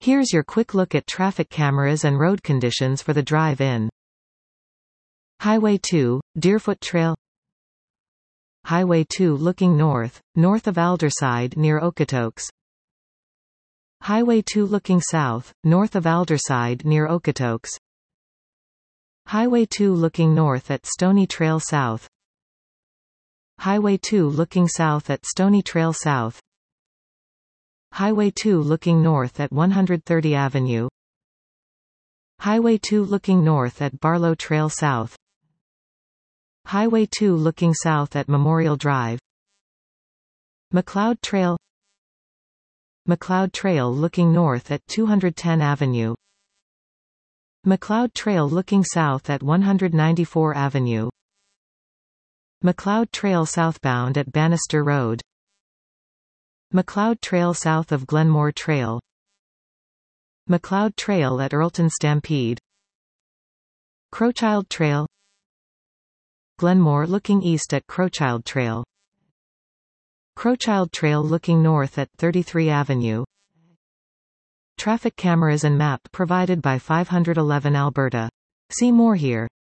Here's your quick look at traffic cameras and road conditions for the drive in. Highway 2, Deerfoot Trail. Highway 2 looking north, north of Alderside near Okotoks. Highway 2 looking south, north of Alderside near Okotoks. Highway 2 looking north at Stony Trail South. Highway 2 looking south at Stony Trail South. Highway 2 looking north at 130 Avenue. Highway 2 looking north at Barlow Trail South. Highway 2 looking south at Memorial Drive. McLeod Trail. McLeod Trail looking north at 210 Avenue. McLeod Trail looking south at 194 Avenue. McLeod Trail southbound at Bannister Road. McLeod Trail south of Glenmore Trail. McLeod Trail at Earlton Stampede. Crowchild Trail. Glenmore looking east at Crowchild Trail. Crowchild Trail looking north at 33 Avenue. Traffic cameras and map provided by 511 Alberta. See more here.